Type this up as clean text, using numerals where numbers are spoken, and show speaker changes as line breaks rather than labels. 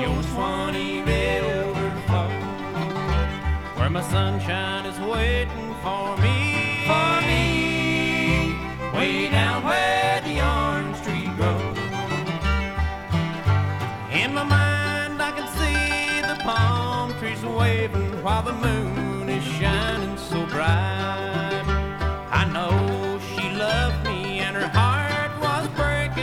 the old Swanee River flow, where my sunshine is waiting for me, way down where the orange tree grows. In my mind I can see the palm trees waving while the moon